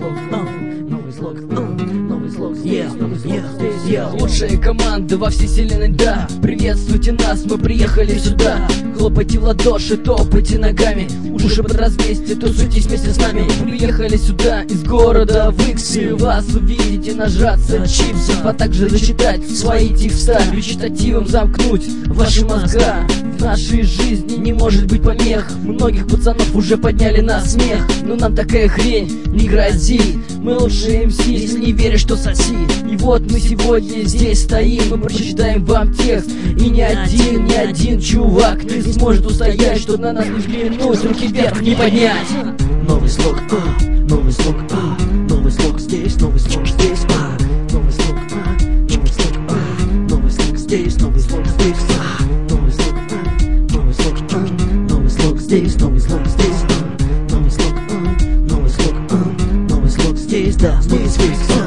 Лучшая команда во всей вселенной, да. Приветствуйте нас, мы приехали сюда. Хлопайте в ладоши, топайте ногами. Уже под развесьте, тусуйтесь вместе с нами. Мы приехали сюда из города Выкси. Вас увидите нажаться чипсов, а также зачитать свои текста. Речитативом замкнуть ваши мозга. В нашей жизни не может быть помех. Многих пацанов уже подняли на смех. Но нам такая хрень не грозит. Мы лучшие МС, если не веришь, что соси. И вот мы сегодня здесь стоим. Мы прочитаем вам текст. И ни один чувак не сможет устоять, чтоб на нас не взглянуть, руки вверх не поднять. Новый слог, новый слог, новый слог здесь, новый слог здесь, новый слог, новый слог, новый слог здесь, новый слог здесь, новый слог, новый слог, новый слог здесь, новый слог здесь, новый слог, новый слог, новый слог здесь, да, здесь.